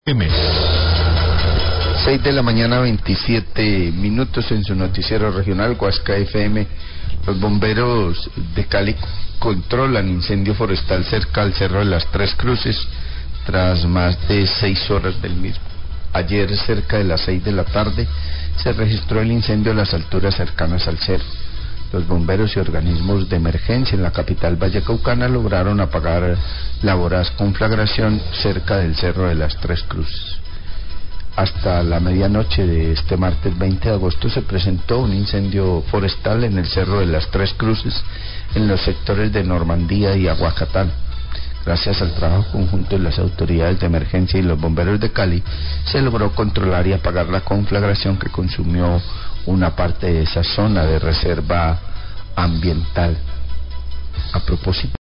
M. 6 de la mañana, 27 minutos en su noticiero regional, Huasca FM. Los bomberos de Cali controlan incendio forestal cerca al Cerro de las Tres Cruces tras más de 6 horas del mismo. Ayer, cerca de las 6 de la tarde, se registró el incendio a las alturas cercanas al cerro. Los bomberos y organismos de emergencia en la capital vallecaucana lograron apagar la voraz conflagración cerca del Cerro de las Tres Cruces. Hasta la medianoche de este martes 20 de agosto se presentó un incendio forestal en el Cerro de las Tres Cruces, en los sectores de Normandía y Aguacatán. Gracias al trabajo conjunto de las autoridades de emergencia y los bomberos de Cali, se logró controlar y apagar la conflagración que consumió una parte de esa zona de reserva ambiental. A propósito